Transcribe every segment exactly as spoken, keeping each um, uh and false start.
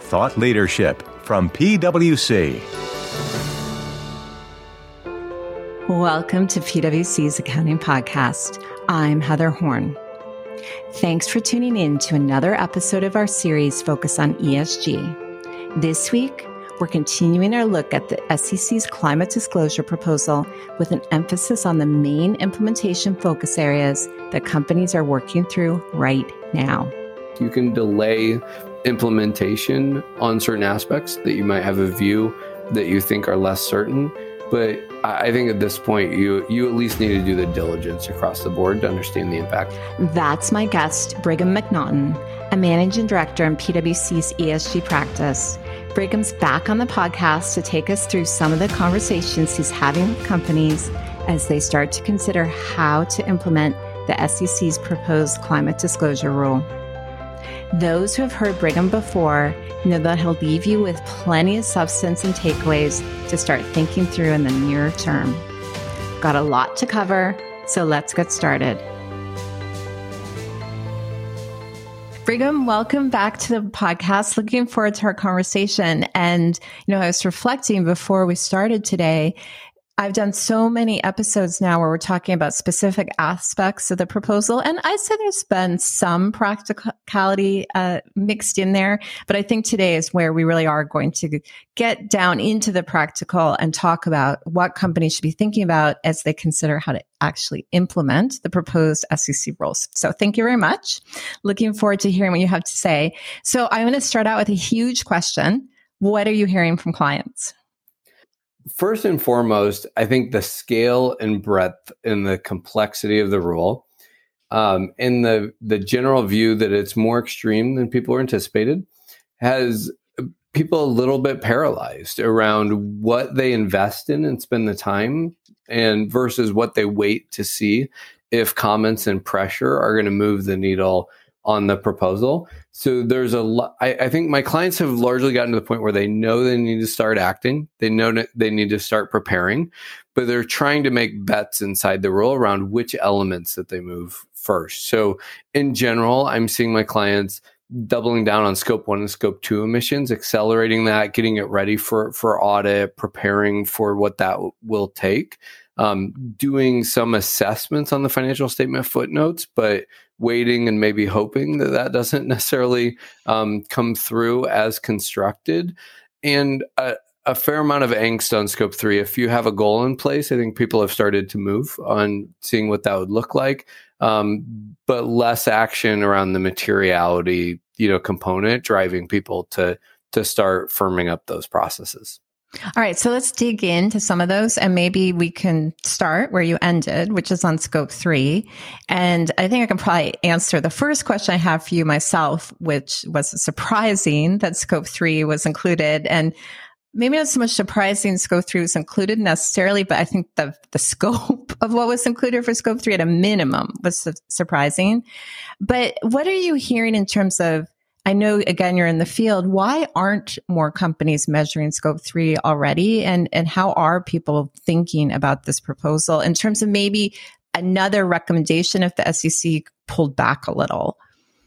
thought leadership from P W C. Welcome to P W C's Accounting Podcast. I'm Heather Horn. Thanks for tuning in to another episode of our series focused on E S G. This week, we're continuing our look at the S E C's climate disclosure proposal with an emphasis on the main implementation focus areas that companies are working through right now. You can delay implementation on certain aspects that you might have a view that you think are less certain. But I think at this point, you you at least need to do the diligence across the board to understand the impact. That's my guest, Brigham McNaughton, a managing director in P W C's E S G practice. Brigham's back on the podcast to take us through some of the conversations he's having with companies as they start to consider how to implement the S E C's proposed climate disclosure rule. Those who have heard Brigham before know that he'll leave you with plenty of substance and takeaways to start thinking through in the near term. Got a lot to cover, so let's get started. Brigham, welcome back to the podcast. Looking forward to our conversation. And, you know, I was reflecting before we started today. I've done so many episodes now where we're talking about specific aspects of the proposal. And I'd say there's been some practicality uh, mixed in there. But I think today is where we really are going to get down into the practical and talk about what companies should be thinking about as they consider how to actually implement the proposed S E C rules. So thank you very much. Looking forward to hearing what you have to say. So I'm going to start out with a huge question. What are you hearing from clients? First and foremost, I think the scale and breadth and the complexity of the rule, um, and the the general view that it's more extreme than people anticipated, has people a little bit paralyzed around what they invest in and spend the time and versus what they wait to see if comments and pressure are going to move the needle on the proposal. So there's a lot, I, I think my clients have largely gotten to the point where they know they need to start acting. They know that they need to start preparing, but they're trying to make bets inside the rule around which elements that they move first. So in general, I'm seeing my clients doubling down on scope one and scope two emissions, accelerating that, getting it ready for, for audit, preparing for what that w- will take. Um, doing some assessments on the financial statement footnotes, but waiting and maybe hoping that that doesn't necessarily um, come through as constructed. And a, a fair amount of angst on scope three. If you have a goal in place, I think people have started to move on seeing what that would look like, um, but less action around the materiality, you know, component driving people to to start firming up those processes. All right, so let's dig into some of those, and maybe we can start where you ended, which is on scope three. And I think I can probably answer the first question I have for you myself, which was surprising that scope three was included. And maybe not so much surprising scope three was included necessarily, but I think the, the scope of what was included for scope three at a minimum was su- surprising. But what are you hearing in terms of, I know, again, you're in the field. Why aren't more companies measuring scope three already? And, and how are people thinking about this proposal in terms of maybe another recommendation if the S E C pulled back a little?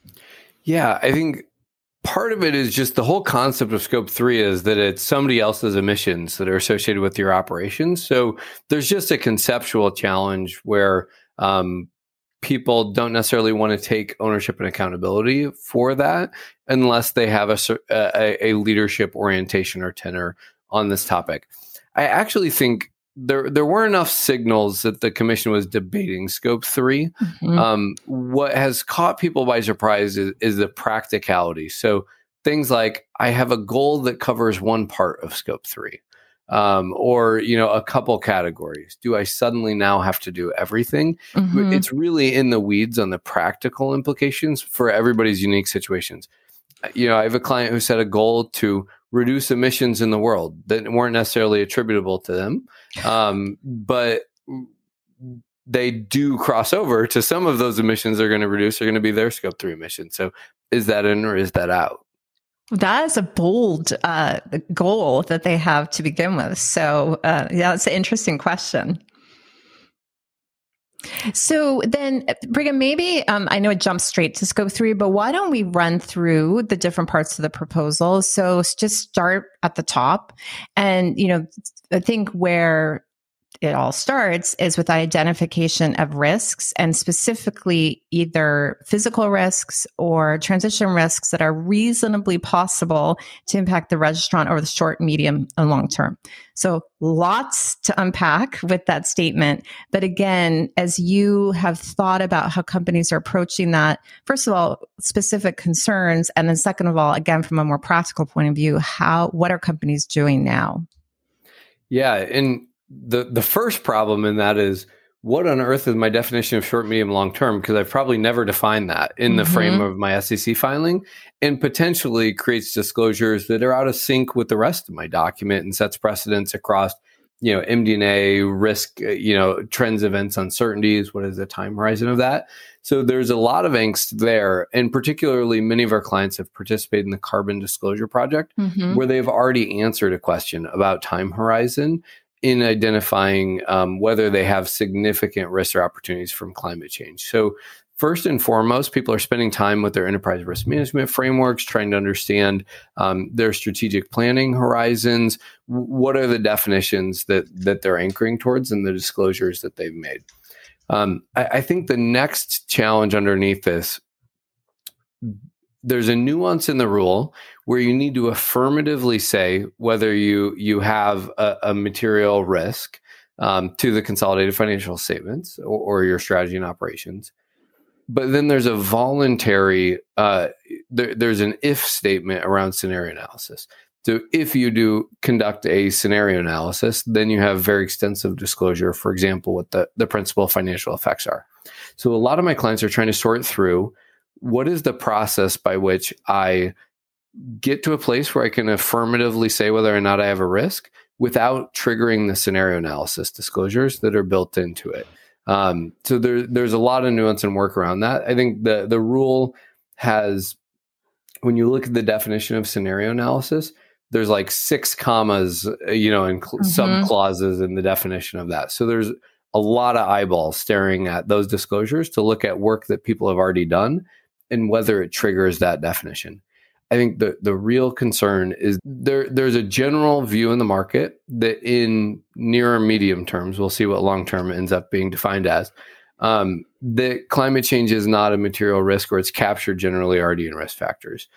Yeah, I think part of it is just the whole concept of scope three is that it's somebody else's emissions that are associated with your operations. So there's just a conceptual challenge where um, people don't necessarily want to take ownership and accountability for that unless they have a, a, a leadership orientation or tenor on this topic. I actually think there there were enough signals that the commission was debating scope three. Mm-hmm. Um, what has caught people by surprise is, is the practicality. So things like, I have a goal that covers one part of scope three. Um, or, you know, a couple categories. Do I suddenly now have to do everything? Mm-hmm. It's really in the weeds on the practical implications for everybody's unique situations. You know, I have a client who set a goal to reduce emissions in the world that weren't necessarily attributable to them, um, but they do cross over to some of those emissions they're going to reduce are going to be their scope three emissions. So is that in or is that out? That is a bold uh, goal that they have to begin with. So, uh, yeah, it's an interesting question. So then, Brigham, maybe um, I know it jumps straight to scope three, but why don't we run through the different parts of the proposal? So just start at the top. And, you know, I think where it all starts is with identification of risks, and specifically either physical risks or transition risks that are reasonably possible to impact the registrant over the short, medium, and long term. So lots to unpack with that statement. But again, as you have thought about how companies are approaching that, first of all, specific concerns, and then second of all, again, from a more practical point of view, how what are companies doing now? Yeah, and The the first problem in that is, what on earth is my definition of short, medium, long term? Because I've probably never defined that in the mm-hmm. frame of my S E C filing, and potentially creates disclosures that are out of sync with the rest of my document and sets precedents across, you know, M D and A, risk, you know, trends, events, uncertainties. What is the time horizon of that? So there's a lot of angst there. And particularly many of our clients have participated in the Carbon Disclosure Project, mm-hmm. where they've already answered a question about time horizon in identifying um, whether they have significant risks or opportunities from climate change. So first and foremost, people are spending time with their enterprise risk management frameworks, trying to understand um, their strategic planning horizons. What are the definitions that that they're anchoring towards and the disclosures that they've made? Um, I, I think the next challenge underneath this, there's a nuance in the rule where you need to affirmatively say whether you you have a, a material risk um, to the consolidated financial statements or, or your strategy and operations. But then there's a voluntary, uh, there, there's an if statement around scenario analysis. So if you do conduct a scenario analysis, then you have very extensive disclosure, for example, what the, the principal financial effects are. So a lot of my clients are trying to sort through, what is the process by which I get to a place where I can affirmatively say whether or not I have a risk without triggering the scenario analysis disclosures that are built into it. Um, so there, there's a lot of nuance and work around that. I think the, the rule has, when you look at the definition of scenario analysis, there's like six commas, you know, and cl- mm-hmm. sub clauses in the definition of that. So there's a lot of eyeballs staring at those disclosures to look at work that people have already done and whether it triggers that definition. I think the, the real concern is there. There's a general view in the market that in near or medium terms, we'll see what long term ends up being defined as, um, that climate change is not a material risk, or it's captured generally already in risk factors.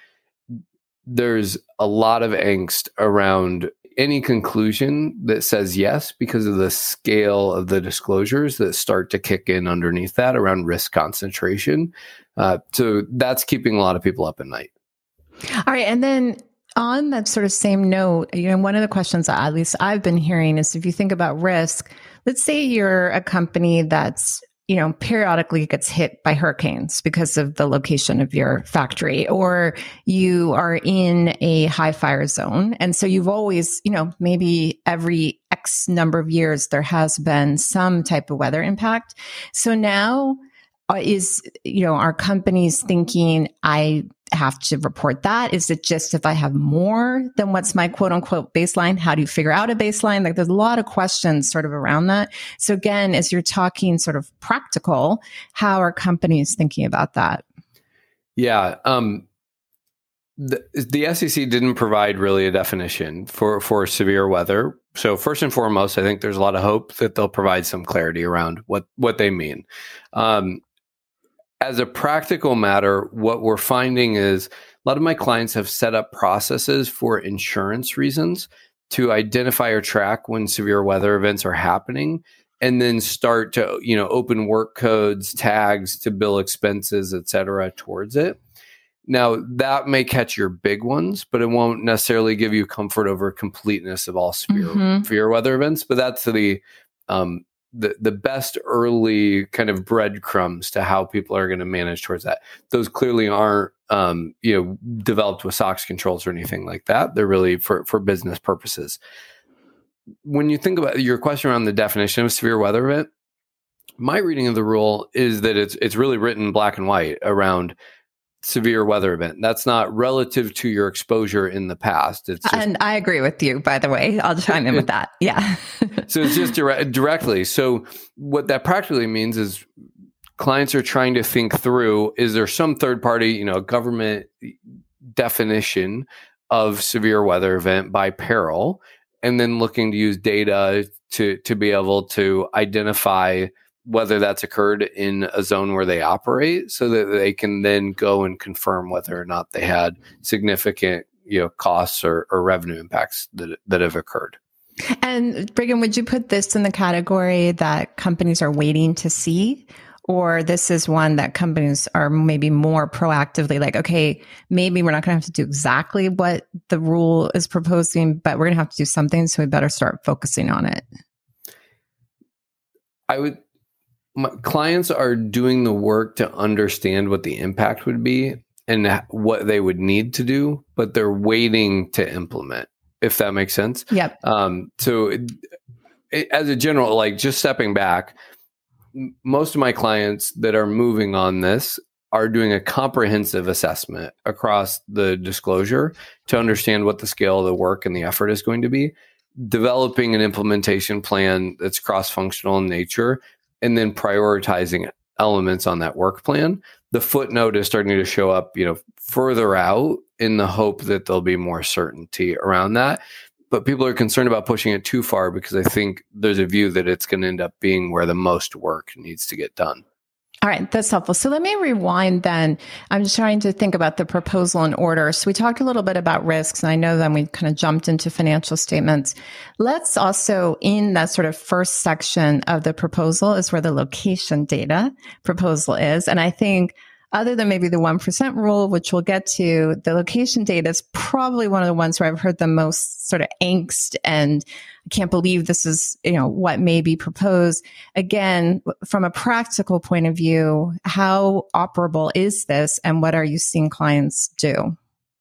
There's a lot of angst around any conclusion that says yes because of the scale of the disclosures that start to kick in underneath that around risk concentration. Uh, so that's keeping a lot of people up at night. All right. And then on that sort of same note, you know, one of the questions that at least I've been hearing is, if you think about risk, let's say you're a company that's, you know, periodically gets hit by hurricanes because of the location of your factory, or you are in a high fire zone. And so you've always, you know, maybe every X number of years, there has been some type of weather impact. So now is, you know, are companies thinking, I have to report that? Is it just if I have more than what's my quote unquote baseline? How do you figure out a baseline? Like, there's a lot of questions sort of around that. So again, as you're talking sort of practical, how are companies thinking about that? Yeah. Um, the, the S E C didn't provide really a definition for, for severe weather. So first and foremost, I think there's a lot of hope that they'll provide some clarity around what, what they mean. Um, As a practical matter, what we're finding is a lot of my clients have set up processes for insurance reasons to identify or track when severe weather events are happening, and then start to, you know, open work codes, tags to bill expenses, et cetera, towards it. Now, that may catch your big ones, but it won't necessarily give you comfort over completeness of all severe, mm-hmm. severe weather events. But that's the um, the the best early kind of breadcrumbs to how people are going to manage towards that. Those clearly aren't, um, you know, developed with SOX controls or anything like that. They're really for, for business purposes. When you think about your question around the definition of severe weather event, my reading of the rule is that it's it's really written black and white around severe weather event. That's not relative to your exposure in the past. It's just, and I agree with you, by the way. I'll chime in with that. Yeah. So it's just dire- directly. So what that practically means is clients are trying to think through, is there some third party, you know, government definition of severe weather event by peril, and then looking to use data to to be able to identify whether that's occurred in a zone where they operate, so that they can then go and confirm whether or not they had significant, you know, costs or, or revenue impacts that that have occurred. And Brigham, would you put this in the category that companies are waiting to see? Or this is one that companies are maybe more proactively like, okay, maybe we're not going to have to do exactly what the rule is proposing, but we're going to have to do something, so we better start focusing on it? I would, my clients are doing the work to understand what the impact would be and what they would need to do, but they're waiting to implement, if that makes sense. Yep. Um, so it, it, as a general, like just stepping back, most of my clients that are moving on this are doing a comprehensive assessment across the disclosure to understand what the scale of the work and the effort is going to be, developing an implementation plan that's cross-functional in nature, and then prioritizing elements on that work plan. The footnote is starting to show up, you know, further out in the hope that there'll be more certainty around that. But people are concerned about pushing it too far because I think there's a view that it's going to end up being where the most work needs to get done. All right, that's helpful. So let me rewind then. I'm just trying to think about the proposal in order. So we talked a little bit about risks, and I know then we kind of jumped into financial statements. Let's also, in that sort of first section of the proposal is where the location data proposal is. And I think other than maybe the one percent rule, which we'll get to, the location data is probably one of the ones where I've heard the most sort of angst and I can't believe this is, you know, what may be proposed. Again, from a practical point of view, how operable is this and what are you seeing clients do?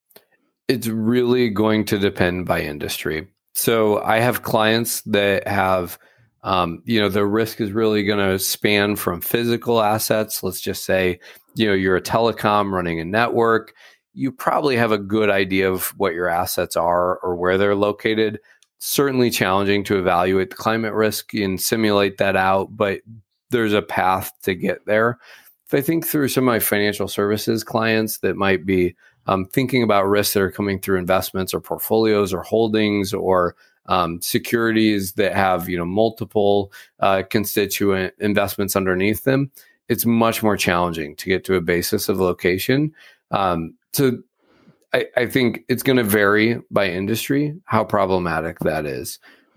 It's really going to depend by industry. So I have clients that have, um, you know, the risk is really going to span from physical assets. Let's just say, you know, you're a telecom running a network. You probably have a good idea of what your assets are or where they're located. Certainly challenging to evaluate the climate risk and simulate that out, but there's a path to get there. If I think through some of my financial services clients that might be um, thinking about risks that are coming through investments or portfolios or holdings or um, securities that have, you know, multiple uh, constituent investments underneath them, it's much more challenging to get to a basis of location. Um, so I, I think it's going to vary by industry how problematic that is.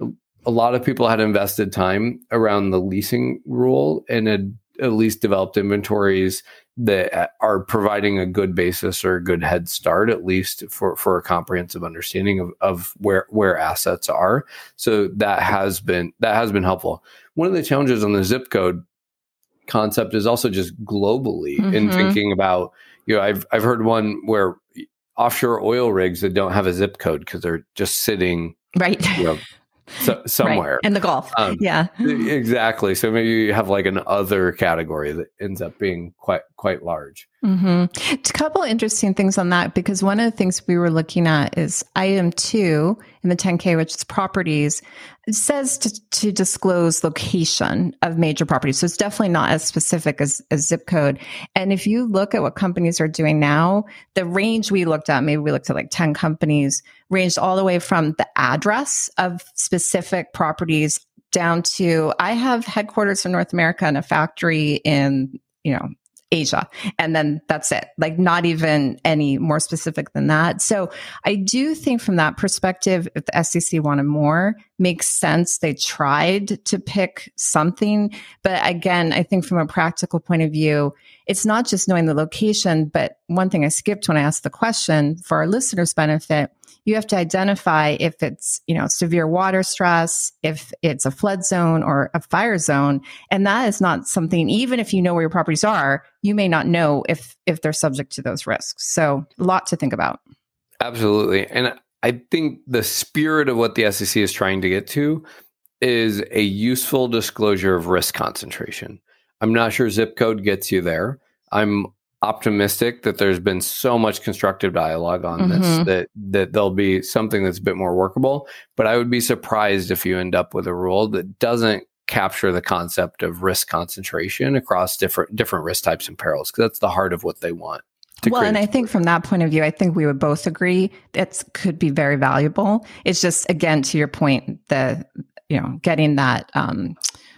A lot of people had invested time around the leasing rule and had at least developed inventories that are providing a good basis or a good head start, at least for, for a comprehensive understanding of, of where, where assets are. So that has been, that has been helpful. One of the challenges on the zip code concept is also just globally mm-hmm. in thinking about, you know, I've, I've heard one where offshore oil rigs that don't have a zip code because they're just sitting right, you know, so, somewhere right. in the Gulf. Um, yeah, exactly. So maybe you have like an other category that ends up being quite quite large. Mm-hmm. A couple interesting things on that, because one of the things we were looking at is item two in the ten K, which is properties. It says to, to disclose location of major properties. So it's definitely not as specific as, as zip code. And if you look at what companies are doing now, the range we looked at, maybe we looked at like ten companies, ranged all the way from the address of specific properties down to, I have headquarters in North America and a factory in, you know, Asia. And then that's it. Like not even any more specific than that. So I do think from that perspective, if the S E C wanted more, makes sense. They tried to pick something. But again, I think from a practical point of view, it's not just knowing the location, but one thing I skipped when I asked the question for our listeners' benefit, you have to identify if it's, you know, severe water stress, if it's a flood zone or a fire zone. And that is not something, even if you know where your properties are, you may not know if, if they're subject to those risks. So a lot to think about. Absolutely. And I think the spirit of what the S E C is trying to get to is a useful disclosure of risk concentration. I'm not sure zip code gets you there. I'm optimistic that there's been so much constructive dialogue on mm-hmm. this that that there'll be something that's a bit more workable. But I would be surprised if you end up with a rule that doesn't capture the concept of risk concentration across different different risk types and perils, because that's the heart of what they want. Well, and I think from that point of view, I think we would both agree that could be very valuable. It's just, again, to your point, the you know getting that um,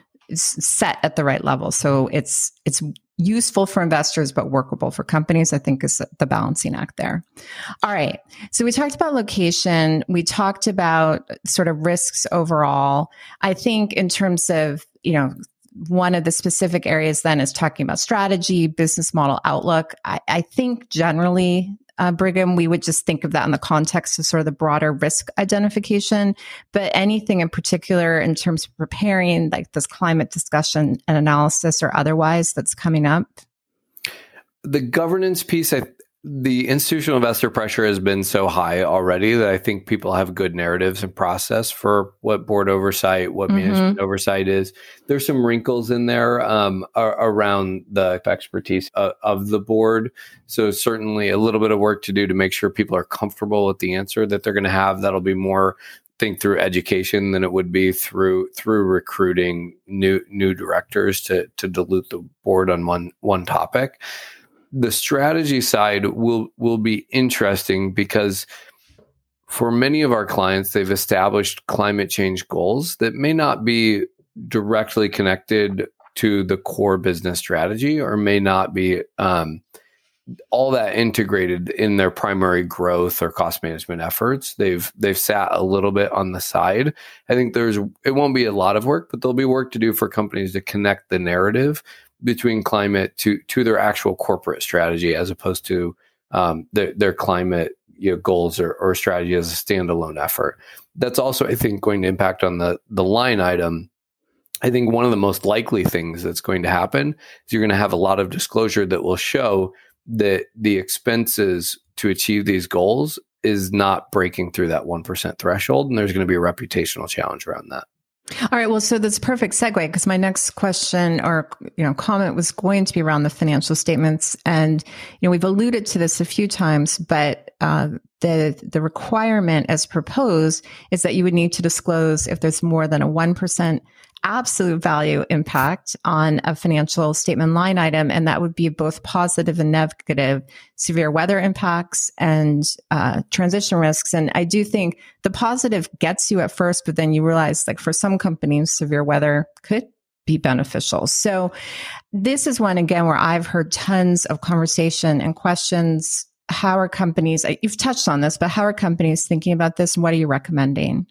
set at the right level. So it's it's useful for investors, but workable for companies, I think is the balancing act there. All right. So we talked about location. We talked about sort of risks overall. I think in terms of, you know, one of the specific areas then is talking about strategy, business model outlook. I, I think generally, uh, Brigham, we would just think of that in the context of sort of the broader risk identification. But anything in particular in terms of preparing like this climate discussion and analysis or otherwise that's coming up? The governance piece, I the institutional investor pressure has been so high already that I think people have good narratives and process for what board oversight, what mm-hmm. management oversight is. There's some wrinkles in there um, around the expertise of, of the board. So certainly a little bit of work to do to make sure people are comfortable with the answer that they're going to have. That'll be more think through education than it would be through through recruiting new new directors to to dilute the board on one one topic. The strategy side will will be interesting because for many of our clients, they've established climate change goals that may not be directly connected to the core business strategy or may not be um, all that integrated in their primary growth or cost management efforts. They've they've sat a little bit on the side. I think there's it won't be a lot of work, but there'll be work to do for companies to connect the narrative between climate to to their actual corporate strategy as opposed to um, their, their climate you know, goals or, or strategy as a standalone effort. That's also, I think, going to impact on the, the line item. I think one of the most likely things that's going to happen is you're going to have a lot of disclosure that will show that the expenses to achieve these goals is not breaking through that one percent threshold. And there's going to be a reputational challenge around that. All right. Well, so that's a perfect segue because my next question or, you know, comment was going to be around the financial statements. And, you know, we've alluded to this a few times, but uh, the the requirement as proposed is that you would need to disclose if there's more than a one percent absolute value impact on a financial statement line item. And that would be both positive and negative, severe weather impacts and uh, transition risks. And I do think the positive gets you at first, but then you realize like for some companies, severe weather could be beneficial. So this is one, again, where I've heard tons of conversation and questions. How are companies, you've touched on this, but how are companies thinking about this and what are you recommending?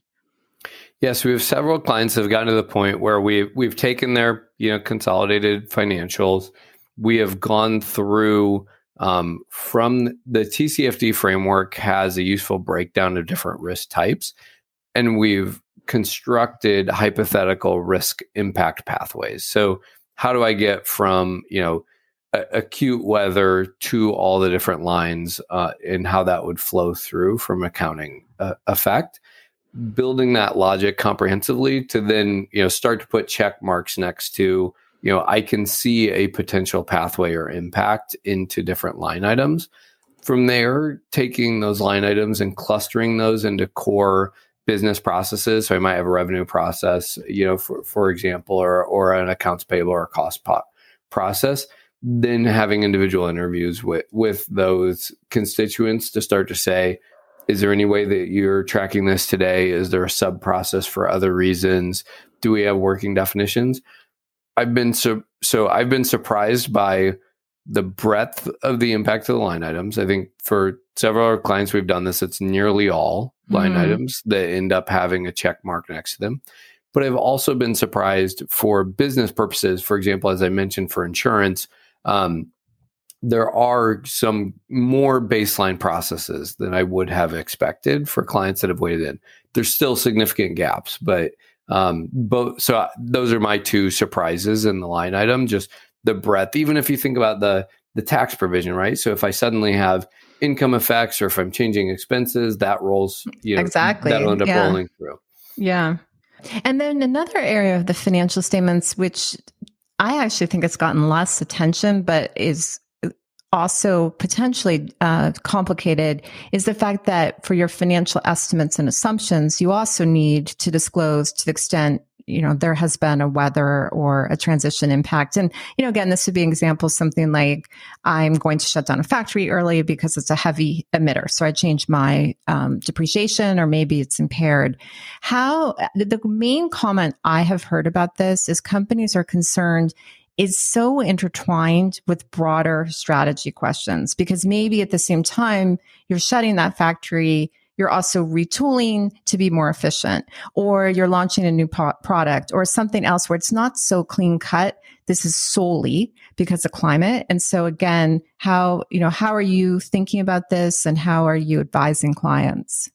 Yes, we have several clients that have gotten to the point where we've we've taken their you know consolidated financials. We have gone through um, from the T C F D framework has a useful breakdown of different risk types, and we've constructed hypothetical risk impact pathways. So how do I get from you know a, acute weather to all the different lines uh, and how that would flow through from accounting uh, effect? Building that logic comprehensively to then, you know, start to put check marks next to, you know, I can see a potential pathway or impact into different line items. From there, taking those line items and clustering those into core business processes. So I might have a revenue process, you know, for, for example, or, or an accounts payable or cost pot process. Then having individual interviews with, with those constituents to start to say, is there any way that you're tracking this today? Is there a sub process for other reasons? Do we have working definitions? I've been so so I've been surprised by the breadth of the impact of the line items. I think for several of our clients we've done this. It's nearly all line mm-hmm. items that end up having a check mark next to them. But I've also been surprised for business purposes. For example, as I mentioned, for insurance. Um, There are some more baseline processes than I would have expected for clients that have waded in. There's still significant gaps, but um, both. So those are my two surprises in the line item. Just the breadth. Even if you think about the the tax provision, right? So if I suddenly have income effects, or if I'm changing expenses, that rolls. You know, exactly. That'll end up yeah. rolling through. Yeah. And then another area of the financial statements, which I actually think has gotten less attention, but is also potentially uh, complicated is the fact that for your financial estimates and assumptions, you also need to disclose to the extent, you know, there has been a weather or a transition impact. And, you know, again, this would be an example, something like I'm going to shut down a factory early because it's a heavy emitter. So I change my um, depreciation, or maybe it's impaired. How the main comment I have heard about this is companies are concerned is so intertwined with broader strategy questions, because maybe at the same time you're shutting that factory, you're also retooling to be more efficient, or you're launching a new po- product or something else where it's not so clean cut. This is solely because of climate. And so again, how, you know, how are you thinking about this, and how are you advising clients?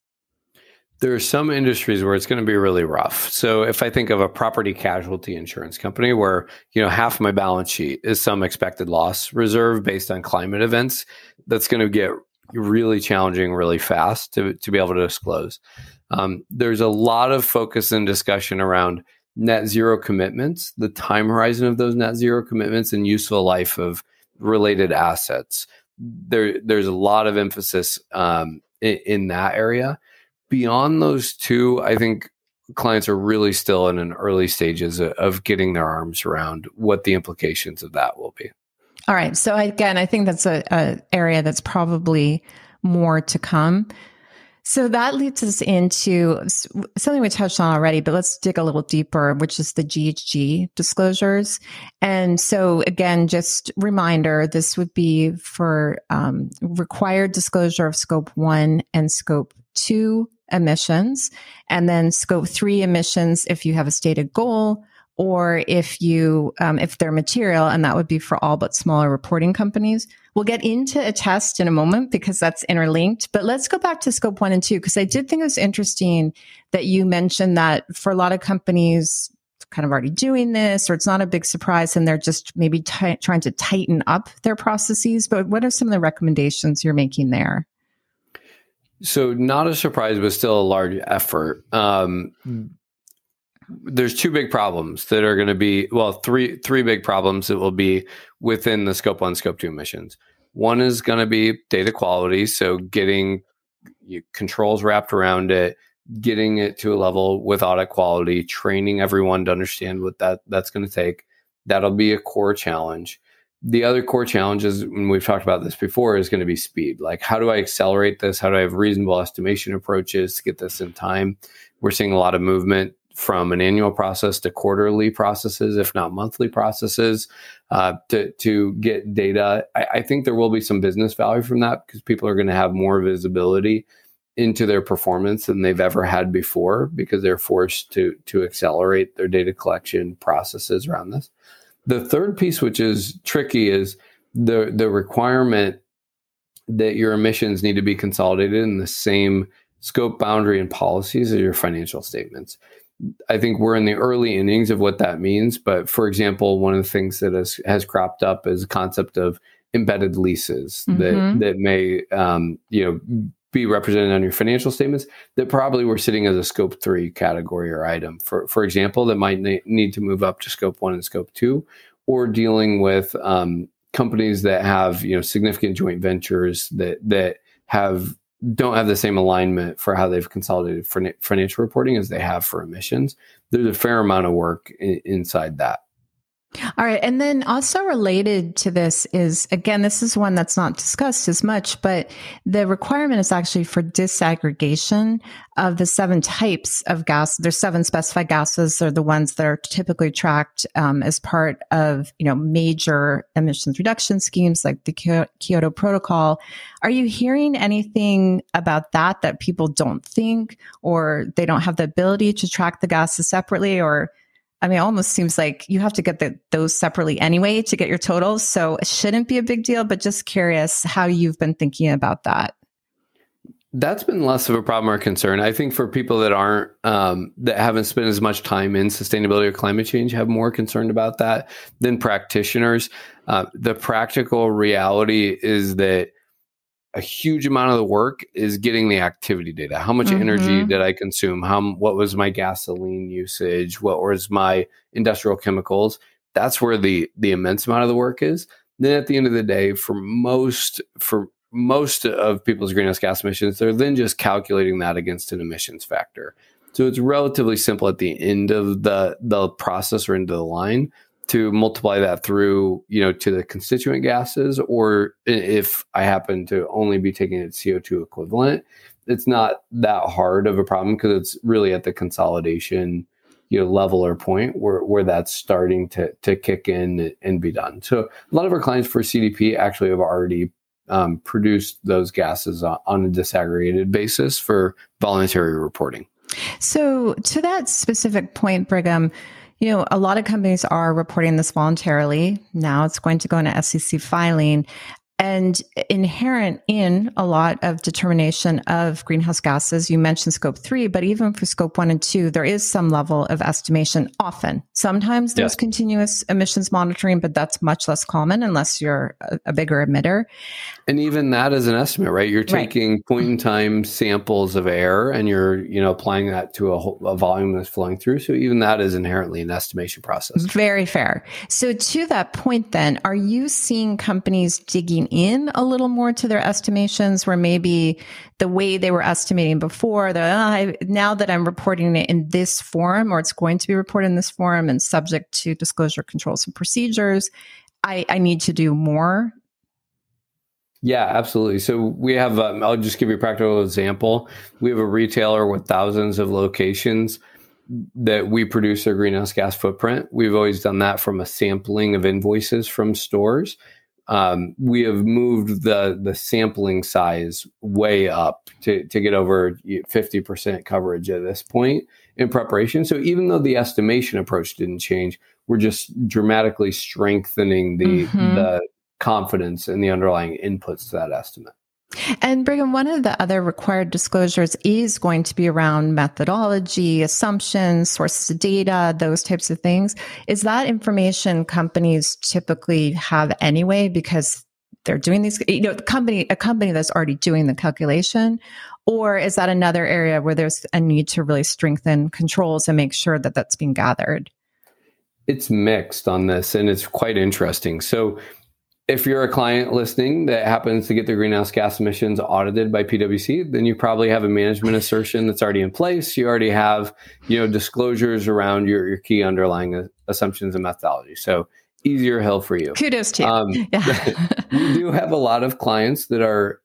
There are some industries where it's going to be really rough. So if I think of a property casualty insurance company where, you know, half my balance sheet is some expected loss reserve based on climate events, that's going to get really challenging really fast to, to be able to disclose. Um, there's a lot of focus and discussion around net zero commitments, the time horizon of those net zero commitments, and useful life of related assets. There, there's a lot of emphasis um, in, in that area. Beyond those two, I think clients are really still in an early stages of, of getting their arms around what the implications of that will be. All right. So again, I think that's a, a area that's probably more to come. So that leads us into something we touched on already, but let's dig a little deeper, which is the G H G disclosures. And so again, just reminder, this would be for um, required disclosure of scope one and scope two emissions, and then scope three emissions if you have a stated goal, or if you um, if they're material, and that would be for all but smaller reporting companies. We'll get into a test in a moment because that's interlinked, but let's go back to scope one and two, because I did think it was interesting that you mentioned that for a lot of companies kind of already doing this, or it's not a big surprise and they're just maybe t- trying to tighten up their processes. But what are some of the recommendations you're making there? So not a surprise, but still a large effort. Um, there's two big problems that are going to be, well, three three big problems that will be within the scope one, scope two emissions. One is going to be data quality. So getting you, controls wrapped around it, getting it to a level with audit quality, training everyone to understand what that that's going to take. That'll be a core challenge. The other core challenge is, and we've talked about this before, is going to be speed. Like, how do I accelerate this? How do I have reasonable estimation approaches to get this in time? We're seeing a lot of movement from an annual process to quarterly processes, if not monthly processes, uh, to, to get data. I, I think there will be some business value from that, because people are going to have more visibility into their performance than they've ever had before, because they're forced to, to accelerate their data collection processes around this. The third piece, which is tricky, is the the requirement that your emissions need to be consolidated in the same scope, boundary, and policies as your financial statements. I think we're in the early innings of what that means. But for example, one of the things that has, has cropped up is the concept of embedded leases mm-hmm. that, that may um, you know, be represented on your financial statements that probably were sitting as a scope three category or item. For for example, that might na- need to move up to scope one and scope two, or dealing with um, companies that have, you know, significant joint ventures that that have don't have the same alignment for how they've consolidated for financial reporting as they have for emissions. There's a fair amount of work in, inside that. All right. And then also related to this is, again, this is one that's not discussed as much, but the requirement is actually for disaggregation of the seven types of gas. There's seven specified gases. They're the ones that are typically tracked um, as part of, you know, major emissions reduction schemes like the Kyoto Protocol. Are you hearing anything about that, that people don't think, or they don't have the ability to track the gases separately? Or I mean, it almost seems like you have to get the, those separately anyway to get your totals. So it shouldn't be a big deal, but just curious how you've been thinking about that. That's been less of a problem or concern. I think for people that aren't, um, that haven't spent as much time in sustainability or climate change, have more concerned about that than practitioners. Uh, the practical reality is that a huge amount of the work is getting the activity data. How much mm-hmm. energy did I consume? How, what was my gasoline usage? What was my industrial chemicals? That's where the, the immense amount of the work is. then at the end of the day, for most for most of people's greenhouse gas emissions, they're then just calculating that against an emissions factor. So it's relatively simple at the end of the the process or end of the line to multiply that through, you know, to the constituent gases, or if I happen to only be taking it C O two equivalent, it's not that hard of a problem because it's really at the consolidation, you know, level or point where, where that's starting to, to kick in and be done. So a lot of our clients for C D P actually have already um, produced those gases on, on a disaggregated basis for voluntary reporting. So to that specific point, Brigham, you know, a lot of companies are reporting this voluntarily. Now it's going to go into S E C filing. And inherent in a lot of determination of greenhouse gases, you mentioned scope three, but even for scope one and two, there is some level of estimation often. Sometimes there's yes. continuous emissions monitoring, but that's much less common unless you're a, a bigger emitter. And even that is an estimate, right? You're taking right. point in time samples of air and you're, you know, applying that to a, whole, a volume that's flowing through. So even that is inherently an estimation process. Very fair. So to that point then, are you seeing companies digging in a little more to their estimations where maybe the way they were estimating before, they're, oh, I, now that I'm reporting it in this form, or it's going to be reported in this form and subject to disclosure controls and procedures, I, I need to do more? Yeah, absolutely. So we have, um, I'll just give you a practical example. We have a retailer with thousands of locations that we produce their greenhouse gas footprint. We've always done that from a sampling of invoices from stores. Um, we have moved the the sampling size way up to, to get over fifty percent coverage at this point in preparation. So even though the estimation approach didn't change, we're just dramatically strengthening the mm-hmm. the confidence in the underlying inputs to that estimate. And Brigham, one of the other required disclosures is going to be around methodology, assumptions, sources of data, those types of things. Is that information companies typically have anyway because they're doing these, you know, the company, a company that's already doing the calculation? Or is that another area where there's a need to really strengthen controls and make sure that that's being gathered? It's mixed on this, and it's quite interesting. So if you're a client listening that happens to get their greenhouse gas emissions audited by P W C, then you probably have a management assertion that's already in place. You already have, you know, disclosures around your, your key underlying uh, assumptions and methodology. So easier hill for you. Kudos to you. Um, yeah. We do have a lot of clients that are,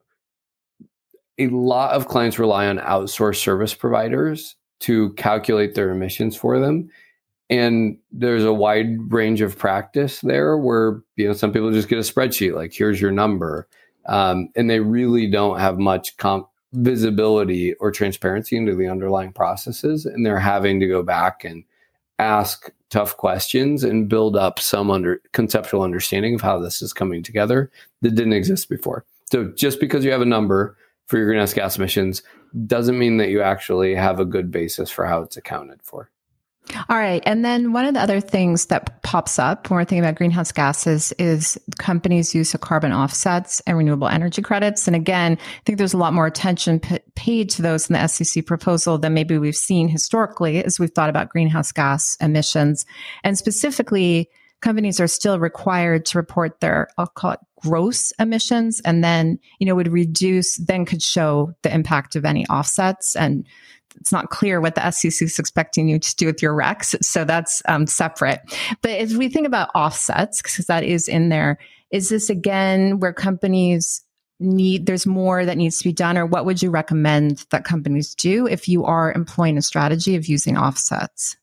a lot of clients rely on outsourced service providers to calculate their emissions for them. And there's a wide range of practice there where, you know, some people just get a spreadsheet, like here's your number. Um, and they really don't have much comp- visibility or transparency into the underlying processes. And they're having to go back and ask tough questions and build up some under conceptual understanding of how this is coming together that didn't exist before. So just because you have a number for your greenhouse gas emissions doesn't mean that you actually have a good basis for how it's accounted for. All right. And then one of the other things that pops up when we're thinking about greenhouse gases is companies' use of carbon offsets and renewable energy credits. And again, I think there's a lot more attention p- paid to those in the S E C proposal than maybe we've seen historically as we've thought about greenhouse gas emissions. And specifically, companies are still required to report their, I'll call it gross emissions, and then, you know, would reduce, then could show the impact of any offsets. And it's not clear what the S E C is expecting you to do with your recs. So that's um, separate. But as we think about offsets, because that is in there, is this again where companies need, there's more that needs to be done, or what would you recommend that companies do if you are employing a strategy of using offsets?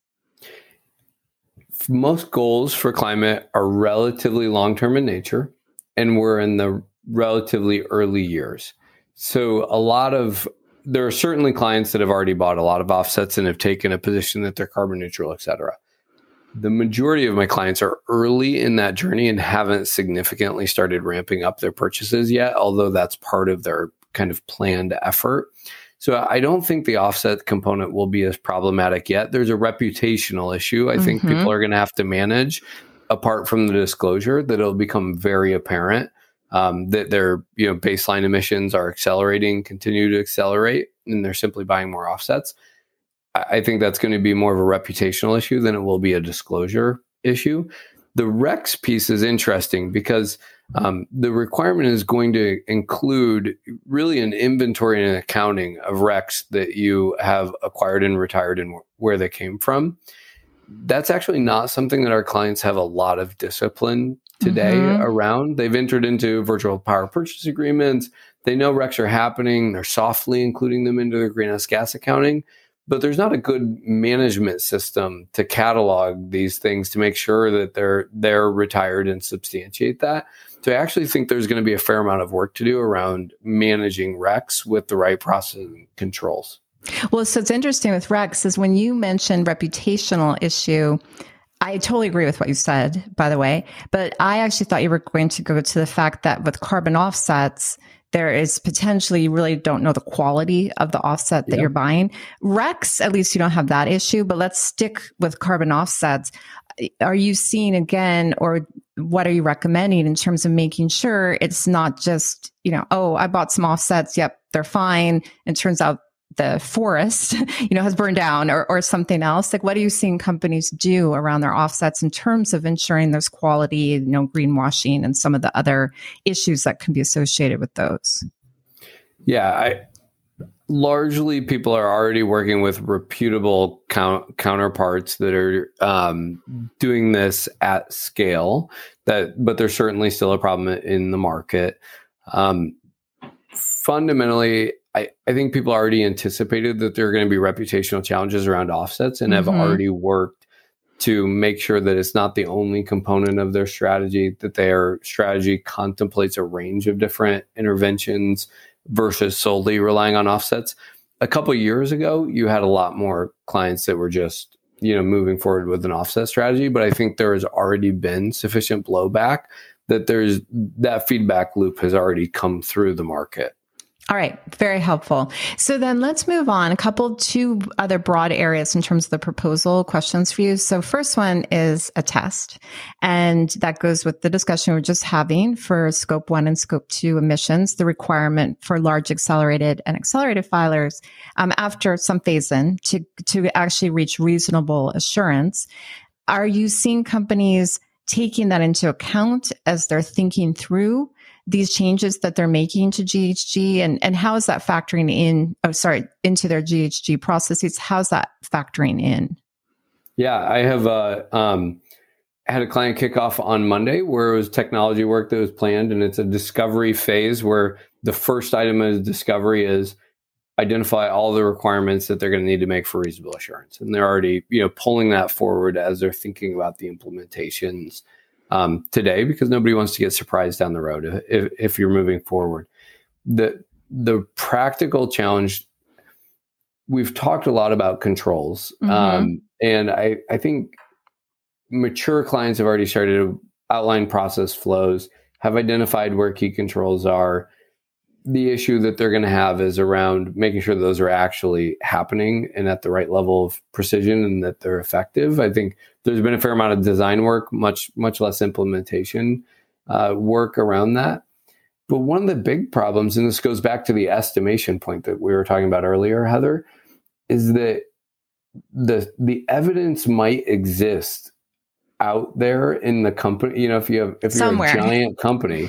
Most goals for climate are relatively long-term in nature, and we're in the relatively early years. So a lot of There are certainly clients that have already bought a lot of offsets and have taken a position that they're carbon neutral, et cetera. The majority of my clients are early in that journey and haven't significantly started ramping up their purchases yet, although that's part of their kind of planned effort. So I don't think the offset component will be as problematic yet. There's a reputational issue I think mm-hmm. people are going to have to manage apart from the disclosure that it'll become very apparent. Um, that their you know baseline emissions are accelerating, continue to accelerate, and they're simply buying more offsets. I, I think that's going to be more of a reputational issue than it will be a disclosure issue. The REX piece is interesting because um, the requirement is going to include really an inventory and accounting of REX that you have acquired and retired and where they came from. That's actually not something that our clients have a lot of discipline today mm-hmm. around. They've entered into virtual power purchase agreements. They know RECs are happening. They're softly including them into their greenhouse gas accounting, but there's not a good management system to catalog these things to make sure that they're they're retired and substantiate that. So I actually think there's going to be a fair amount of work to do around managing RECs with the right processing controls. Well, so it's interesting with RECs is when you mentioned reputational issue, I totally agree with what you said, by the way, but I actually thought you were going to go to the fact that with carbon offsets, there is potentially, you really don't know the quality of the offset that yep. you're buying. RECs, at least you don't have that issue, but let's stick with carbon offsets. Are you seeing again, or what are you recommending in terms of making sure it's not just, you know, oh, I bought some offsets. Yep, they're fine. And turns out the forest, you know, has burned down or, or something else. Like, what are you seeing companies do around their offsets in terms of ensuring there's quality, you know, greenwashing and some of the other issues that can be associated with those? Yeah, I largely people are already working with reputable count, counterparts that are um, doing this at scale. That, but there's certainly still a problem in the market. Um, fundamentally, I, I think people already anticipated that there are going to be reputational challenges around offsets and mm-hmm. have already worked to make sure that it's not the only component of their strategy, that their strategy contemplates a range of different interventions versus solely relying on offsets. A couple of years ago, you had a lot more clients that were just, you know, moving forward with an offset strategy, but I think there has already been sufficient blowback that there's that feedback loop has already come through the market. All right. Very helpful. So then let's move on. A couple, two other broad areas in terms of the proposal questions for you. So first one is a test. And that goes with the discussion we're just having for scope one and scope two emissions, the requirement for large accelerated and accelerated filers um, after some phase in to, to actually reach reasonable assurance. Are you seeing companies taking that into account as they're thinking through these changes that they're making to G H G, and, and how is that factoring in, oh, sorry, into their G H G processes? How's that factoring in? Yeah, I have uh, um, had a client kick off on Monday where it was technology work that was planned, and it's a discovery phase where the first item of discovery is identify all the requirements that they're going to need to make for reasonable assurance. And they're already, you know, pulling that forward as they're thinking about the implementations Um, today, because nobody wants to get surprised down the road if, if you're moving forward. The the practical challenge, we've talked a lot about controls. Mm-hmm. Um, and I, I think mature clients have already started to outline process flows, have identified where key controls are. The issue that they're going to have is around making sure those are actually happening and at the right level of precision and that they're effective. I think there's been a fair amount of design work, much, much less implementation uh, work around that. But one of the big problems, and this goes back to the estimation point that we were talking about earlier, Heather, is that the the evidence might exist out there in the company. You know, if you have if you're Somewhere. a giant company,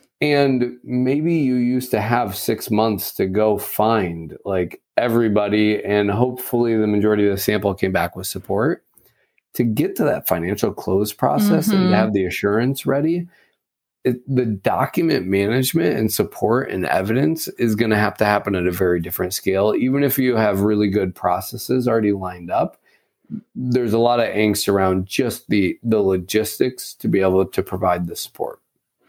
and maybe you used to have six months to go find like everybody, and hopefully the majority of the sample came back with support to get to that financial close process mm-hmm. and have the assurance ready. It, the document management and support and evidence is going to have to happen at a very different scale. Even if you have really good processes already lined up, there's a lot of angst around just the, the logistics to be able to provide the support.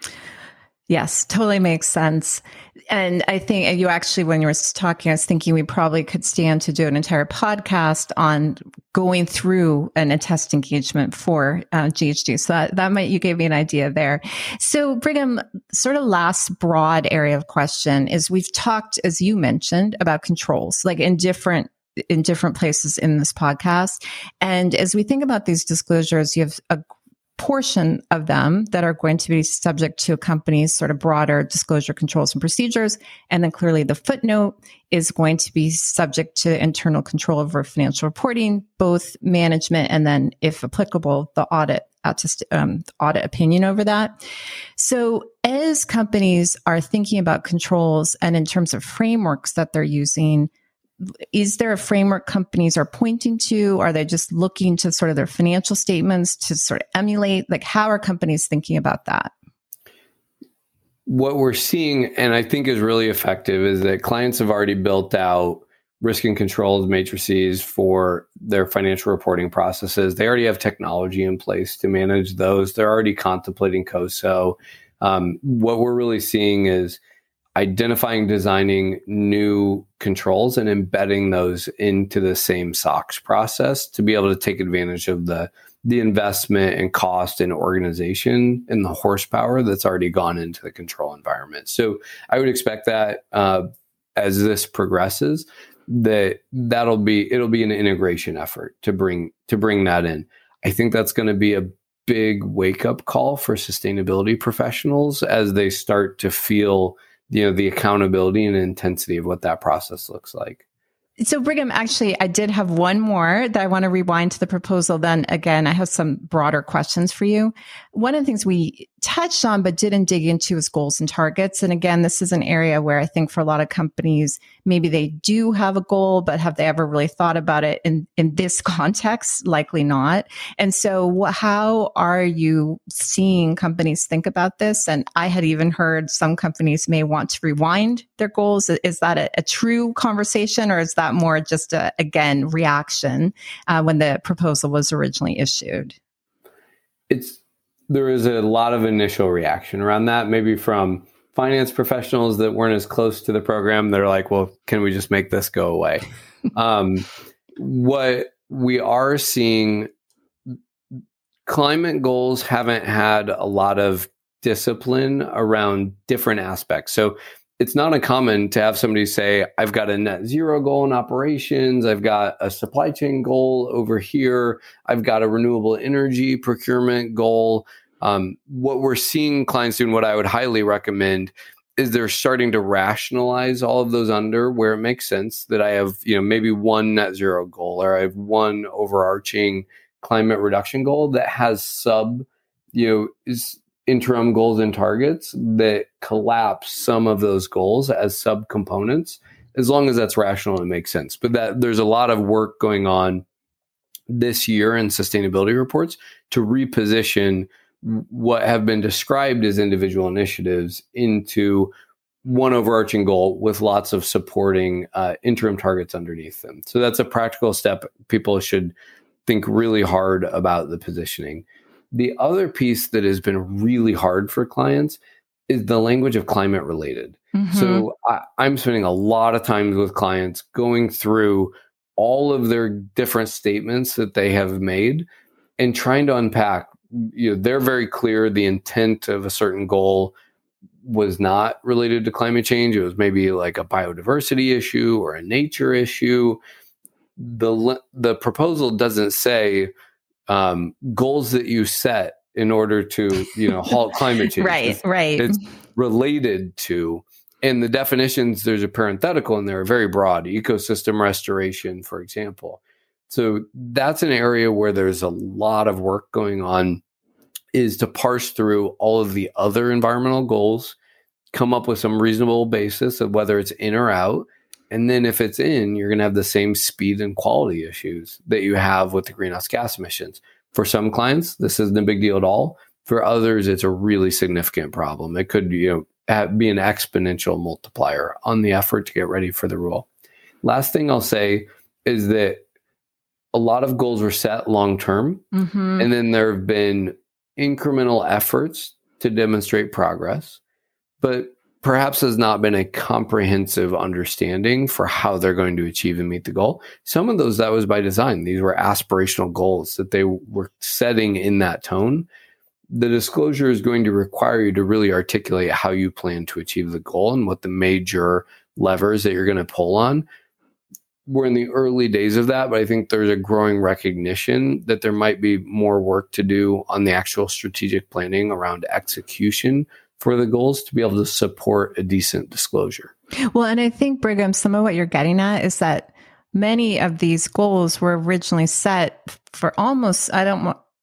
Yes, totally makes sense. And I think you actually, when you were talking, I was thinking we probably could stand to do an entire podcast on going through an, a test engagement for uh, G H G. So that, that might, you gave me an idea there. So Brigham, sort of last broad area of question is we've talked, as you mentioned, about controls, like in different in different places in this podcast. And as we think about these disclosures, you have a portion of them that are going to be subject to a company's sort of broader disclosure controls and procedures. And then clearly the footnote is going to be subject to internal control over financial reporting, both management and then, if applicable, the audit out to um, audit opinion over that. So as companies are thinking about controls and in terms of frameworks that they're using, is there a framework companies are pointing to? Are they just looking to sort of their financial statements to sort of emulate? Like, how are companies thinking about that? What we're seeing, and I think is really effective, is that clients have already built out risk and controls matrices for their financial reporting processes. They already have technology in place to manage those. They're already contemplating C O S O. Um, what we're really seeing is identifying, designing new controls and embedding those into the same S O X process to be able to take advantage of the, the investment and cost and organization and the horsepower that's already gone into the control environment. So I would expect that uh, as this progresses, that that'll be, it'll be an integration effort to bring, to bring that in. I think that's going to be a big wake up call for sustainability professionals as they start to feel, you know, the accountability and intensity of what that process looks like. So Brigham, actually, I did have one more that I want to rewind to the proposal. Then again, I have some broader questions for you. One of the things we touched on but didn't dig into is goals and targets. And again, this is an area where I think for a lot of companies, maybe they do have a goal, but have they ever really thought about it in, in this context? Likely not. And so how are you seeing companies think about this? And I had even heard some companies may want to rewind their goals. Is that a, a true conversation, or is that more just a, again, reaction uh, when the proposal was originally issued? It's There is a lot of initial reaction around that, maybe from finance professionals that weren't as close to the program. They're like, well, can we just make this go away? um, what we are seeing, climate goals haven't had a lot of discipline around different aspects. So it's not uncommon to have somebody say, I've got a net zero goal in operations. I've got a supply chain goal over here. I've got a renewable energy procurement goal. Um, what we're seeing clients do, and what I would highly recommend, is they're starting to rationalize all of those under where it makes sense that I have, you know, maybe one net zero goal, or I have one overarching climate reduction goal that has sub, you know, is interim goals and targets that collapse some of those goals as subcomponents, as long as that's rational and makes sense. But that there's a lot of work going on this year in sustainability reports to reposition what have been described as individual initiatives into one overarching goal with lots of supporting uh, interim targets underneath them. So that's a practical step. People should think really hard about the positioning. The other piece that has been really hard for clients is the language of climate related. Mm-hmm. So I, I'm spending a lot of time with clients going through all of their different statements that they have made and trying to unpack. You know, they're very clear the intent of a certain goal was not related to climate change. It was maybe like a biodiversity issue or a nature issue. The the proposal doesn't say um, goals that you set in order to, you know, halt climate change. Right, it's, right. It's related to, and the definitions, there's a parenthetical in there, very broad, ecosystem restoration, for example. So that's an area where there's a lot of work going on, is to parse through all of the other environmental goals, come up with some reasonable basis of whether it's in or out. And then if it's in, you're going to have the same speed and quality issues that you have with the greenhouse gas emissions. For some clients, this isn't a big deal at all. For others, it's a really significant problem. It could, you know, have, be an exponential multiplier on the effort to get ready for the rule. Last thing I'll say is that a lot of goals were set long-term, mm-hmm. and then there have been incremental efforts to demonstrate progress, but perhaps has not been a comprehensive understanding for how they're going to achieve and meet the goal. Some of those, that was by design. These were aspirational goals that they were setting in that tone. The disclosure is going to require you to really articulate how you plan to achieve the goal and what the major levers that you're going to pull on. We're in the early days of that, but I think there's a growing recognition that there might be more work to do on the actual strategic planning around execution for the goals to be able to support a decent disclosure. Well, and I think, Brigham, some of what you're getting at is that many of these goals were originally set for almost, I don't want,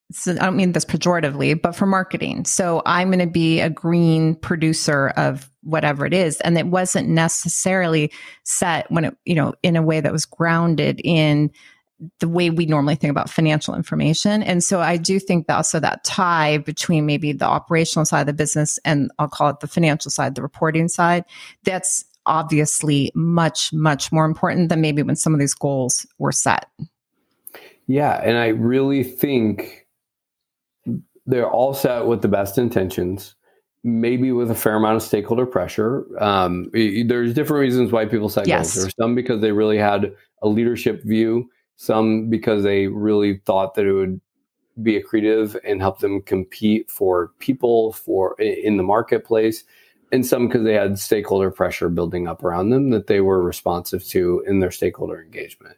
so I don't mean this pejoratively, but for marketing. So I'm going to be a green producer of whatever it is. And it wasn't necessarily set when it, you know, in a way that was grounded in the way we normally think about financial information. And so I do think that also that tie between maybe the operational side of the business and I'll call it the financial side, the reporting side, that's obviously much, much more important than maybe when some of these goals were set. Yeah. And I really think they're all set with the best intentions, maybe with a fair amount of stakeholder pressure. Um, there's different reasons why people set yes. goals. There's some because they really had a leadership view, some because they really thought that it would be accretive and help them compete for people for in the marketplace, and some because they had stakeholder pressure building up around them that they were responsive to in their stakeholder engagement.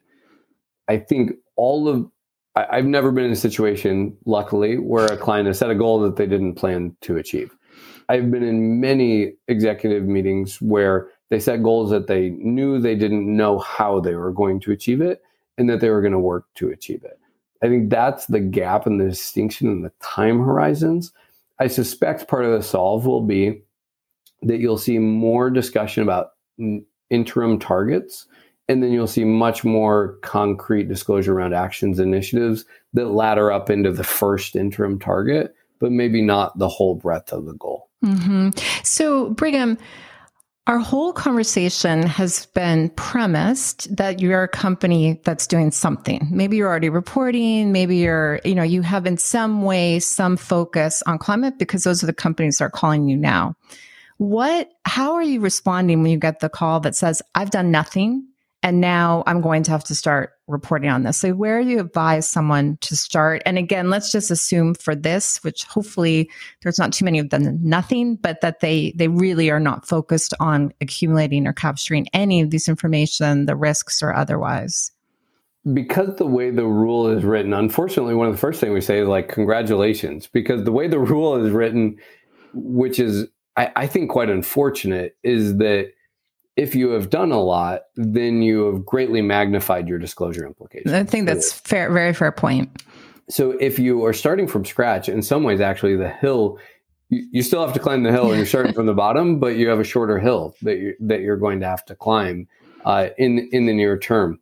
I think all of I've never been in a situation, luckily, where a client has set a goal that they didn't plan to achieve. I've been in many executive meetings where they set goals that they knew they didn't know how they were going to achieve it and that they were going to work to achieve it. I think that's the gap in the distinction in the time horizons. I suspect part of the solve will be that you'll see more discussion about interim targets. And then you'll see much more concrete disclosure around actions initiatives that ladder up into the first interim target, but maybe not the whole breadth of the goal. Mm-hmm. So, Brigham, our whole conversation has been premised that you're a company that's doing something. Maybe you're already reporting, maybe you're, you know, you have in some way some focus on climate because those are the companies that are calling you now. What, how are you responding when you get the call that says, I've done nothing, and now I'm going to have to start reporting on this? So where do you advise someone to start? And again, let's just assume for this, which hopefully there's not too many of them, nothing, but that they they really are not focused on accumulating or capturing any of this information, the risks or otherwise. Because the way the rule is written, unfortunately, one of the first things we say is like, congratulations, because the way the rule is written, which is, I, I think, quite unfortunate, is that if you have done a lot, then you have greatly magnified your disclosure implications. I think that's fair, very fair point. So if you are starting from scratch, in some ways, actually, the hill, you, you still have to climb the hill and you're starting from the bottom, but you have a shorter hill that you're, that you're going to have to climb uh, in, in the near term.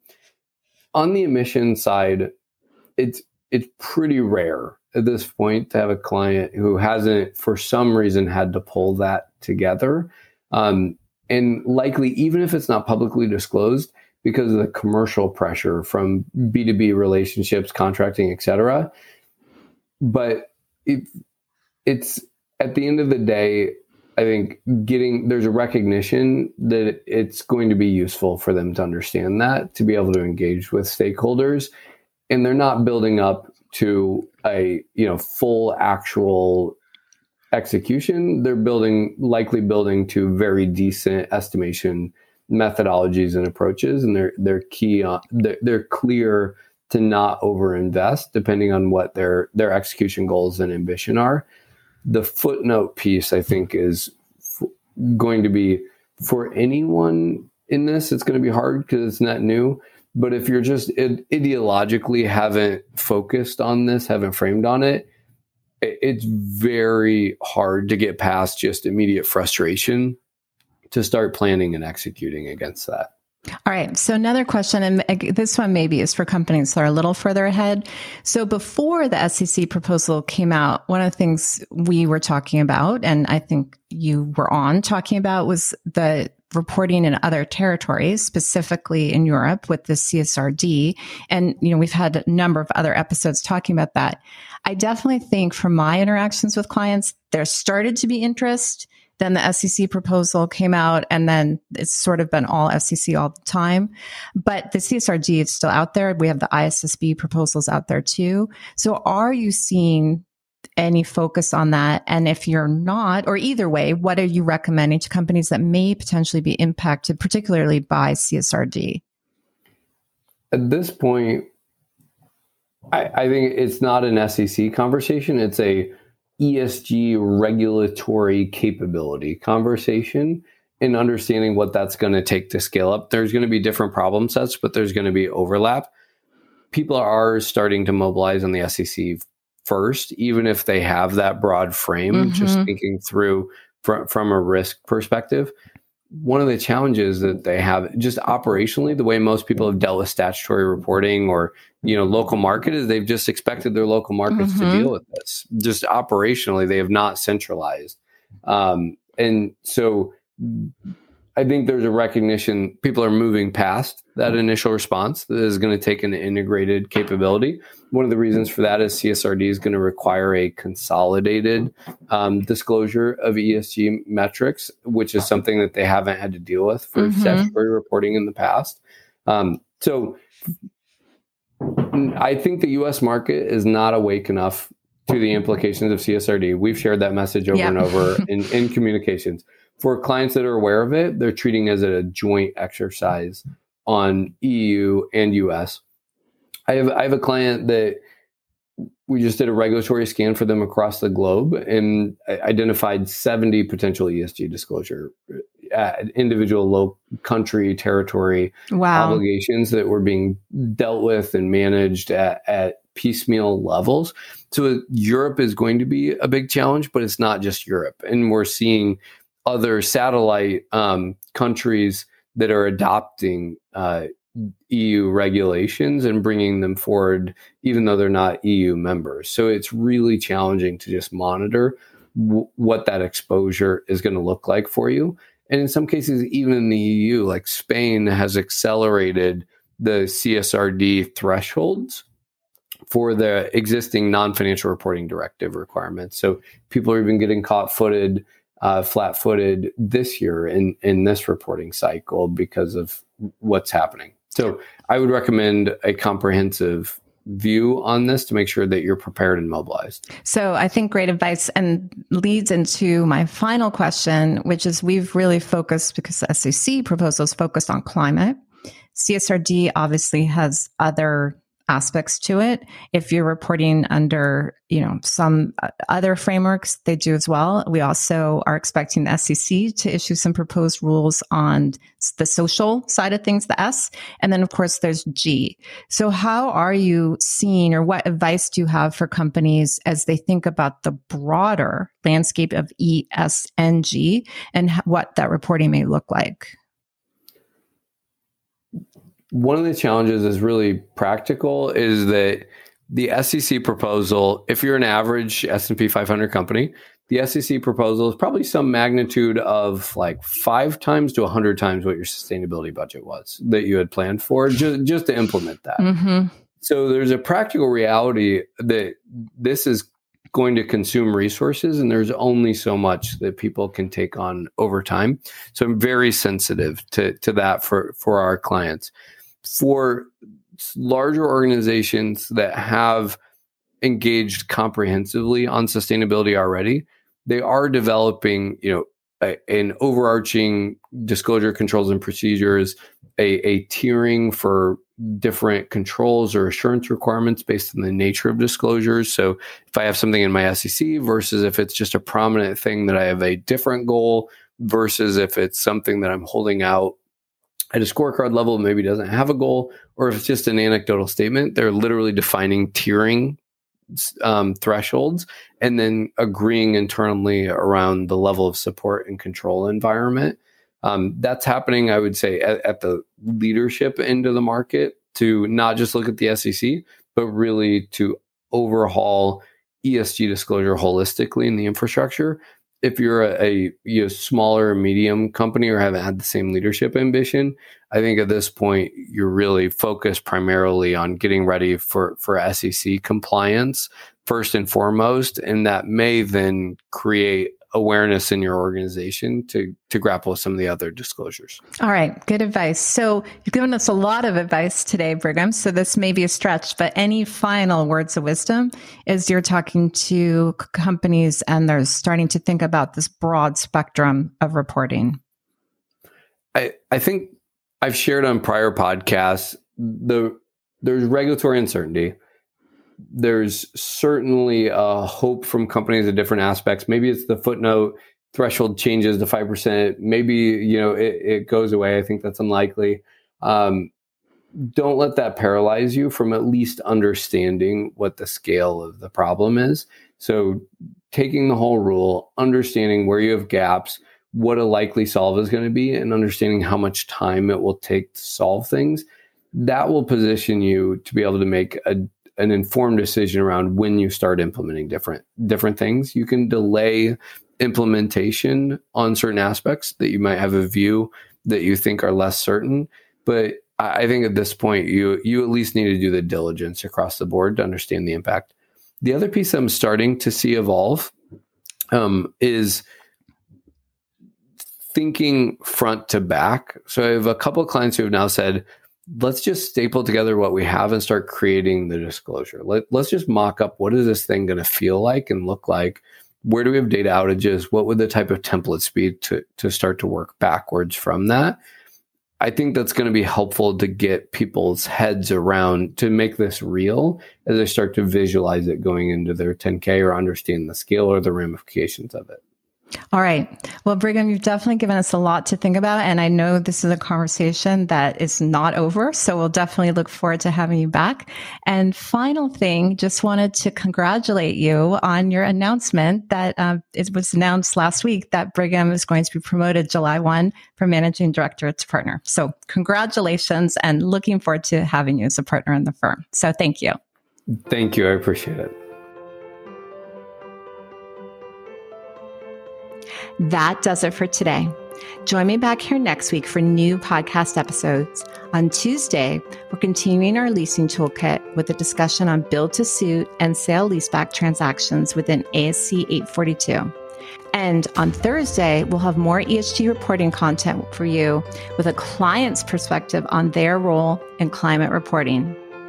On the emission side, it's it's pretty rare at this point to have a client who hasn't, for some reason, had to pull that together. Um, And likely, even if it's not publicly disclosed, because of the commercial pressure from B two B relationships, contracting, et cetera. But it, it's at the end of the day, I think getting there's a recognition that it's going to be useful for them to understand that, to be able to engage with stakeholders, and they're not building up to a you know full actual execution. They're building, likely building to very decent estimation methodologies and approaches, and they're they're key on they're, they're clear to not overinvest depending on what their their execution goals and ambition are. The footnote piece, I think, is f- going to be for anyone in this. It's going to be hard because it's not new. But if you're just id- ideologically haven't focused on this, haven't framed on it, it's very hard to get past just immediate frustration to start planning and executing against that. All right. So another question, and this one maybe is for companies that are a little further ahead. So before the S E C proposal came out, one of the things we were talking about, and I think you were on talking about, was the reporting in other territories, specifically in Europe with the C S R D. And, you know, we've had a number of other episodes talking about that. I definitely think from my interactions with clients, there started to be interest. Then the S E C proposal came out, and then it's sort of been all S E C all the time. But the C S R D is still out there. We have the I S S B proposals out there too. So are you seeing any focus on that? And if you're not, or either way, what are you recommending to companies that may potentially be impacted, particularly by C S R D? At this point, I, I think it's not an S E C conversation. It's a E S G regulatory capability conversation, and understanding what that's going to take to scale up. There's going to be different problem sets, but there's going to be overlap. People are starting to mobilize on the S E C first, even if they have that broad frame, mm-hmm. just thinking through fr- from a risk perspective. One of the challenges that they have just operationally, the way most people have dealt with statutory reporting or, you know, local market is they've just expected their local markets mm-hmm. to deal with this. Just operationally, they have not centralized. Um, and so I think there's a recognition people are moving past that initial response that is going to take an integrated capability. One of the reasons for that is C S R D is going to require a consolidated um, disclosure of E S G metrics, which is something that they haven't had to deal with for mm-hmm. statutory reporting in the past. Um, so I think the U S market is not awake enough to the implications of C S R D. We've shared that message over yeah. and over in, in communications. For clients that are aware of it, they're treating it as a joint exercise on E U and U S. I have I have a client that we just did a regulatory scan for them across the globe and identified seventy potential E S G disclosure at individual low country territory wow. obligations that were being dealt with and managed at, at piecemeal levels. So Europe is going to be a big challenge, but it's not just Europe. And we're seeing other satellite um, countries that are adopting uh, E U regulations and bringing them forward, even though they're not E U members. So it's really challenging to just monitor w- what that exposure is going to look like for you. And in some cases, even in the E U, like Spain has accelerated the C S R D thresholds for the existing non-financial reporting directive requirements. So people are even getting caught footed Uh, flat-footed this year in, in this reporting cycle because of what's happening. So I would recommend a comprehensive view on this to make sure that you're prepared and mobilized. So I think great advice and leads into my final question, which is we've really focused because the S E C proposal is focused on climate. C S R D obviously has other aspects to it. If you're reporting under, you know, some other frameworks, they do as well. We also are expecting the S E C to issue some proposed rules on the social side of things, the S. And then, of course, there's G. So how are you seeing, or what advice do you have for companies as they think about the broader landscape of E, S, and G and what that reporting may look like? One of the challenges is really practical is that the S E C proposal, if you're an average S and P five hundred company, the S E C proposal is probably some magnitude of like five times to one hundred times what your sustainability budget was that you had planned for just, just to implement that. Mm-hmm. So there's a practical reality that this is going to consume resources and there's only so much that people can take on over time. So I'm very sensitive to, to that for, for our clients. For larger organizations that have engaged comprehensively on sustainability already, they are developing, you know, a, an overarching disclosure controls and procedures, a, a tiering for different controls or assurance requirements based on the nature of disclosures. So if I have something in my S E C versus if it's just a prominent thing that I have a different goal versus if it's something that I'm holding out at a scorecard level, maybe doesn't have a goal, or if it's just an anecdotal statement, they're literally defining tiering um, thresholds and then agreeing internally around the level of support and control environment. Um, that's happening, I would say, at, at the leadership end of the market to not just look at the S E C, but really to overhaul E S G disclosure holistically in the infrastructure. If you're a, a you know, smaller or medium company or haven't had the same leadership ambition, I think at this point, you're really focused primarily on getting ready for, for S E C compliance first and foremost. And that may then create awareness in your organization to, to grapple with some of the other disclosures. All right. Good advice. So you've given us a lot of advice today, Brigham. So this may be a stretch, but any final words of wisdom as you're talking to companies and they're starting to think about this broad spectrum of reporting? I, I think I've shared on prior podcasts, the there's regulatory uncertainty. There's certainly a hope from companies at different aspects. Maybe it's the footnote threshold changes to five percent. Maybe, you know, it, it goes away. I think that's unlikely. Um, don't let that paralyze you from at least understanding what the scale of the problem is. So taking the whole rule, understanding where you have gaps, what a likely solve is going to be, and understanding how much time it will take to solve things, that will position you to be able to make a, an informed decision around when you start implementing different different things. You can delay implementation on certain aspects that you might have a view that you think are less certain, but I think at this point, you you at least need to do the diligence across the board to understand the impact. The other piece I'm starting to see evolve um, is thinking front to back. So I have a couple of clients who have now said, let's just staple together what we have and start creating the disclosure. Let, let's just mock up, what is this thing going to feel like and look like? Where do we have data outages? What would the type of templates be to, to start to work backwards from that? I think that's going to be helpful to get people's heads around, to make this real as they start to visualize it going into their ten K or understand the scale or the ramifications of it. All right. Well, Brigham, you've definitely given us a lot to think about. And I know this is a conversation that is not over. So we'll definitely look forward to having you back. And final thing, just wanted to congratulate you on your announcement that uh, it was announced last week that Brigham is going to be promoted July first from managing director to partner. So congratulations, and looking forward to having you as a partner in the firm. So thank you. Thank you. I appreciate it. That does it for today. Join me back here next week for new podcast episodes. On Tuesday, we're continuing our leasing toolkit with a discussion on build-to-suit and sale-leaseback transactions within A S C eight forty-two. And on Thursday, we'll have more E S G reporting content for you with a client's perspective on their role in climate reporting.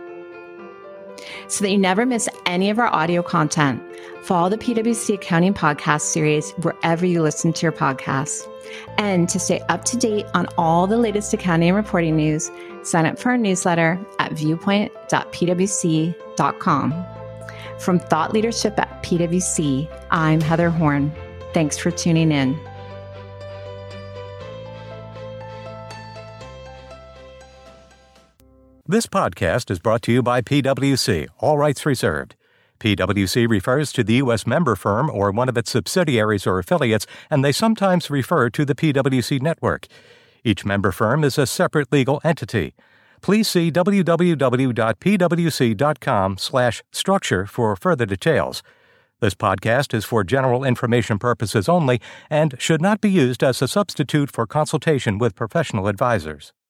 So that you never miss any of our audio content, follow the P W C Accounting Podcast series wherever you listen to your podcasts. And to stay up to date on all the latest accounting and reporting news, sign up for our newsletter at viewpoint dot p w c dot com. From Thought Leadership at P W C, I'm Heather Horn. Thanks for tuning in. This podcast is brought to you by P W C, all rights reserved. P W C refers to the U S member firm or one of its subsidiaries or affiliates, and they sometimes refer to the P W C network. Each member firm is a separate legal entity. Please see w w w dot p w c dot com slash structure for further details. This podcast is for general information purposes only and should not be used as a substitute for consultation with professional advisors.